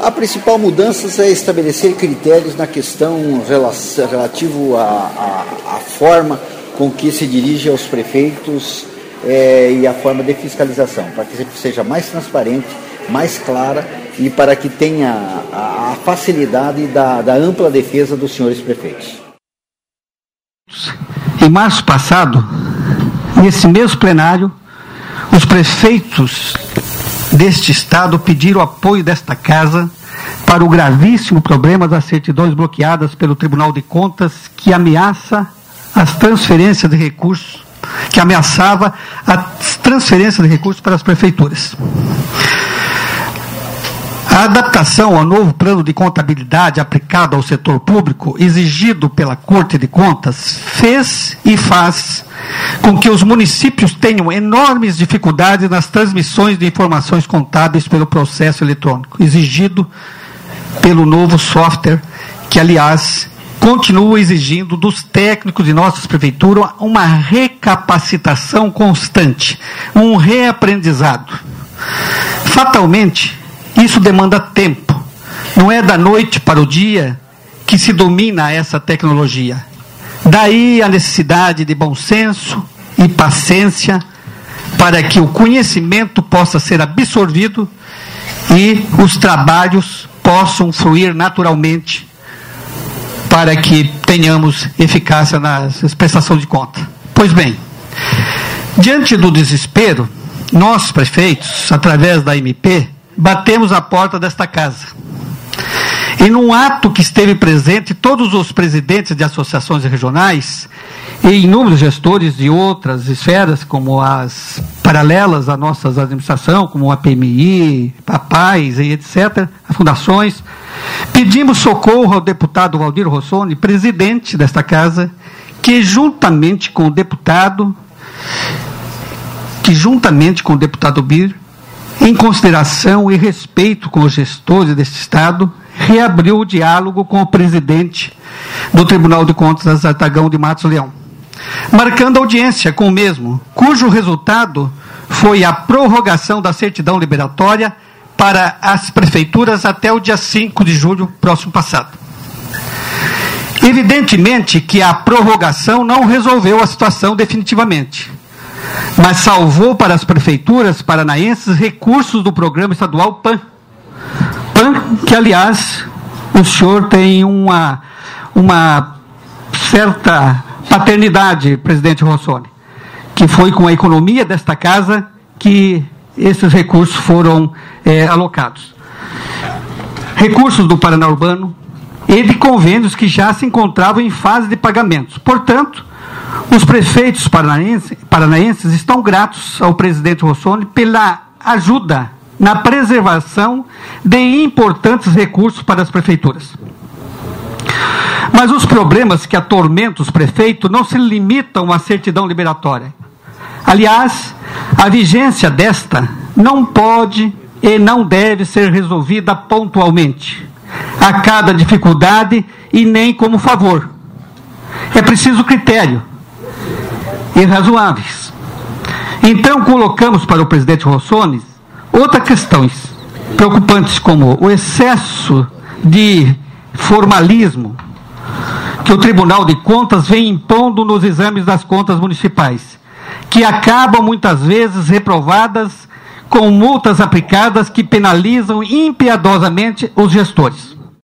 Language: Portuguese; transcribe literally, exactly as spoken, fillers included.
A principal mudança é estabelecer critérios na questão relativo à, à, à forma com que se dirige aos prefeitos é, e a forma de fiscalização, para que seja mais transparente, mais clara e para que tenha a, a facilidade da, da ampla defesa dos senhores prefeitos. Em março passado, nesse mesmo plenário, os prefeitos deste estado pediram o apoio desta casa para o gravíssimo problema das certidões bloqueadas pelo Tribunal de Contas, que ameaça as transferências de recursos, que ameaçava as transferências de recursos para as prefeituras. A adaptação ao novo plano de contabilidade aplicado ao setor público, exigido pela Corte de Contas, fez e faz com que os municípios tenham enormes dificuldades nas transmissões de informações contábeis pelo processo eletrônico, exigido pelo novo software, que, aliás, continua exigindo dos técnicos de nossas prefeituras uma recapacitação constante, um reaprendizado. Fatalmente, isso demanda tempo. Não é da noite para o dia que se domina essa tecnologia. Daí a necessidade de bom senso e paciência para que o conhecimento possa ser absorvido e os trabalhos possam fluir naturalmente para que tenhamos eficácia na prestação de conta. Pois bem, diante do desespero, nós, prefeitos, através da M P, batemos a porta desta casa. E num ato que esteve presente todos os presidentes de associações regionais e inúmeros gestores de outras esferas, como as paralelas à nossa administração, como a P M I, a PAIS e etcétera, as fundações, pedimos socorro ao deputado Valdir Rossoni, presidente desta casa, que juntamente com o deputado, que juntamente com o deputado Bir, em consideração e respeito com os gestores deste Estado, reabriu o diálogo com o presidente do Tribunal de Contas, Artagão de Matos Leão, marcando audiência com o mesmo, cujo resultado foi a prorrogação da certidão liberatória para as prefeituras até o dia cinco de julho próximo passado. Evidentemente que a prorrogação não resolveu a situação definitivamente, mas salvou para as prefeituras paranaenses recursos do programa estadual P A N. P A N, que, aliás, o senhor tem uma, uma certa paternidade, presidente Rossoni, que foi com a economia desta casa que esses recursos foram é, alocados. Recursos do Paraná Urbano e de convênios que já se encontravam em fase de pagamentos. Portanto, os prefeitos paranaenses, paranaenses estão gratos ao presidente Rossoni pela ajuda na preservação de importantes recursos para as prefeituras. Mas os problemas que atormentam os prefeitos não se limitam à certidão liberatória. Aliás, a vigência desta não pode e não deve ser resolvida pontualmente, a cada dificuldade e nem como favor. É preciso critério e razoáveis. Então, colocamos para o presidente Rossoni outras questões preocupantes, como o excesso de formalismo que o Tribunal de Contas vem impondo nos exames das contas municipais, que acabam muitas vezes reprovadas com multas aplicadas que penalizam impiedosamente os gestores.